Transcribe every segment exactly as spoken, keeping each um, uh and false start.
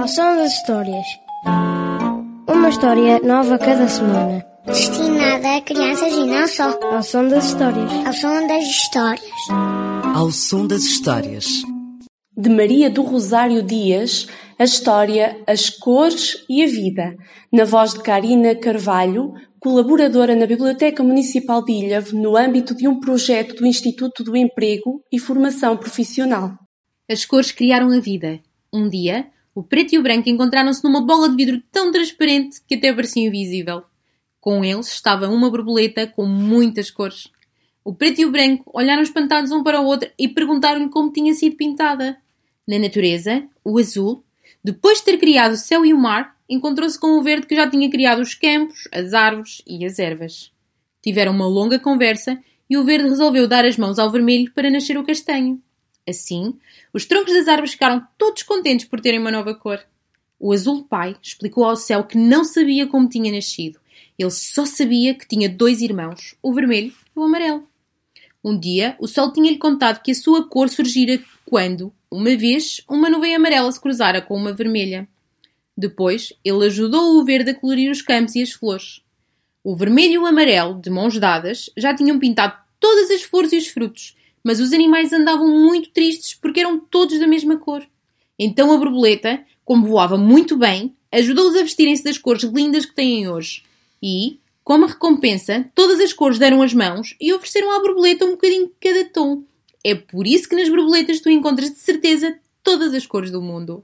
Ao som das histórias. Uma história nova cada semana. Destinada a crianças e não só. Ao som das histórias. Ao som das histórias. Ao som das histórias. De Maria do Rosário Dias, a história As Cores e a Vida, na voz de Karina Carvalho, colaboradora na Biblioteca Municipal de Ilhavo, no âmbito de um projeto do Instituto do Emprego e Formação Profissional. As cores criaram a vida. Um dia, o preto e o branco encontraram-se numa bola de vidro tão transparente que até parecia invisível. Com eles estava uma borboleta com muitas cores. O preto e o branco olharam espantados um para o outro e perguntaram-lhe como tinha sido pintada. Na natureza, o azul, depois de ter criado o céu e o mar, encontrou-se com o verde que já tinha criado os campos, as árvores e as ervas. Tiveram uma longa conversa e o verde resolveu dar as mãos ao vermelho para nascer o castanho. Assim, os troncos das árvores ficaram todos contentes por terem uma nova cor. O azul pai explicou ao céu que não sabia como tinha nascido. Ele só sabia que tinha dois irmãos, o vermelho e o amarelo. Um dia, o sol tinha-lhe contado que a sua cor surgira quando, uma vez, uma nuvem amarela se cruzara com uma vermelha. Depois, ele ajudou o verde a colorir os campos e as flores. O vermelho e o amarelo, de mãos dadas, já tinham pintado todas as flores e os frutos, mas os animais andavam muito tristes porque eram todos da mesma cor. Então a borboleta, como voava muito bem, ajudou-os a vestirem-se das cores lindas que têm hoje. E, como recompensa, todas as cores deram as mãos e ofereceram à borboleta um bocadinho de cada tom. É por isso que nas borboletas tu encontras de certeza todas as cores do mundo.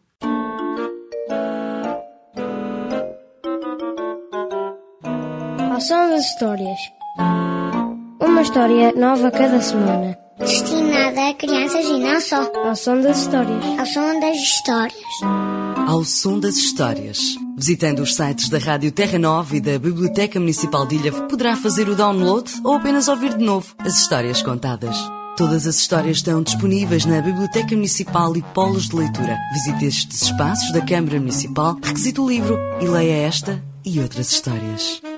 Ao som das histórias. Uma história nova cada semana. Destinada a crianças e não só. Ao som das histórias. Ao som das histórias. Ao som das histórias. Visitando os sites da Rádio Terra Nova e da Biblioteca Municipal de Ilhavo, poderá fazer o download ou apenas ouvir de novo as histórias contadas. Todas as histórias estão disponíveis na Biblioteca Municipal e Polos de Leitura. Visite estes espaços da Câmara Municipal, requisite o livro e leia esta e outras histórias.